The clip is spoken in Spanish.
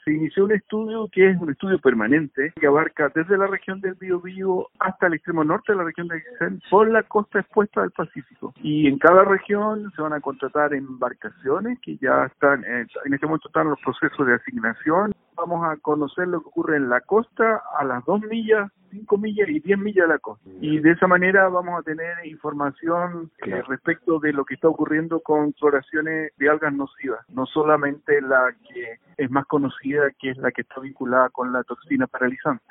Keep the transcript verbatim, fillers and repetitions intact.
se inició un estudio que es un estudio permanente que abarca desde la región del Biobío hasta el extremo norte de la región de Aysén por la costa expuesta del Pacífico. Y en cada región se van a contratar embarcaciones que ya están, en este momento están en los procesos de asignación. Vamos a conocer lo que ocurre en la costa a las dos millas, cinco millas y diez millas de la costa. Y de esa manera vamos a tener información eh, respecto de lo que está ocurriendo con floraciones de algas nocivas, no solamente la que es más conocida, que es la que está vinculada con la toxina paralizante.